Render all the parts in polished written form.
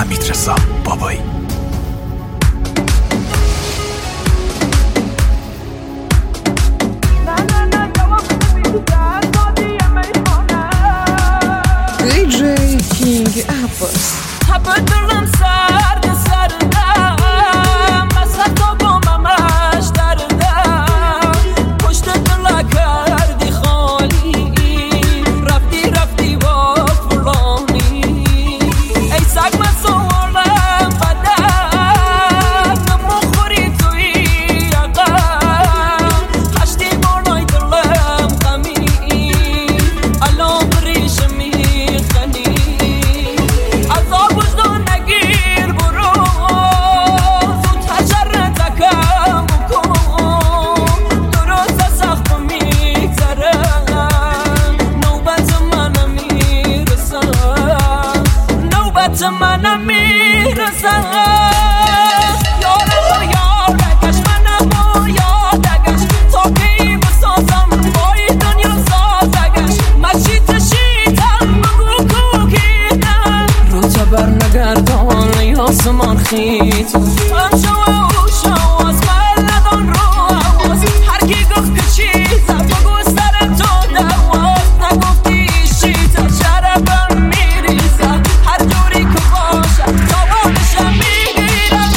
حمیدرضا بابایی. DJ King Apples. دلم سردم از حتی با ممش دردم پشت دل کردی خالی رفتی با فلانی ای سگ من سوالم قدر نمخوری توی یقم هشتی بالای دلم غمی الان بریش میخنی عذاب وجدان نگیر برو زود حشرتکم بکن درست سخت میگذرم نوبت منم میرسم نوبت منم میرسم یارم و یارکش منم و یادگش تا کی بسازم بای دنیا سازگش مشیت شیطم بگو کوکیدم رو تبر نگردان ای آسمان خیت هم شو او شو از ملدان رو عواز هر کی گفت که چیزم بگو سر تو دواز نگفتی شیطم شربم میریزم هر جوری که باشم تاوانشم میگیرم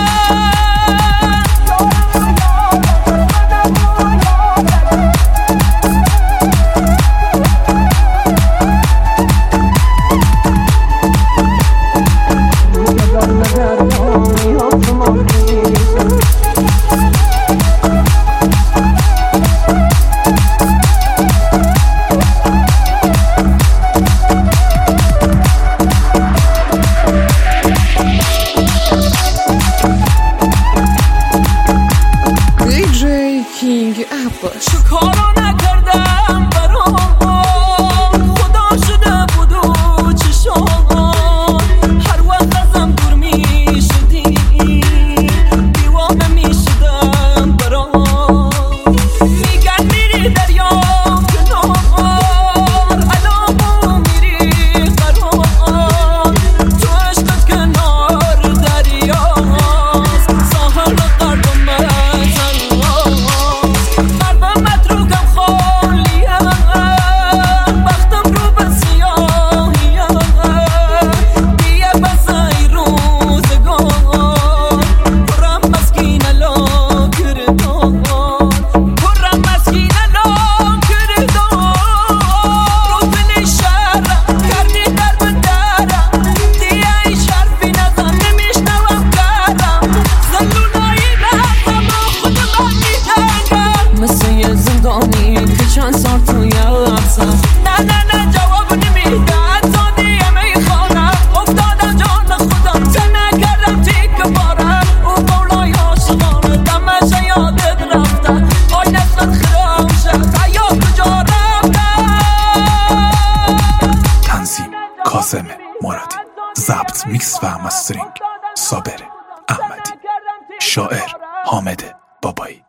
DJ King Apples. چه کارو نکردم برام خدا شده بود و چشام هر وقت ازم دور میشدی دیوانه میشدم برام میگن میری دریا کنار الان میری قرار تو عشقت کنار دریاست ساحل قلبم قلبم متروکم خالیم بختم رو به سیاهیم دیگه بس ای روزگار پرم مسکین الان کردان پرم مسکین الان کردان رو دل شهرم کردی در به درم دیگه ای شرفی نزن نمیشنوم کردم زلونایی بردم و خود من میدنگم مثل یه زندانی که چند سال توی لحظم نه جواب نمیده حتی دیگه میخوانم افتادم جان خودم چه نکردم تیک بارم او بولای عاشقانه دمش یادت رفتن آی نفرت خرام شد حیا کجا رفتن تنظیم کاظم مرادی، ضبط میکس و مسترینگ صابر احمدی، شاعر حامد بابایی.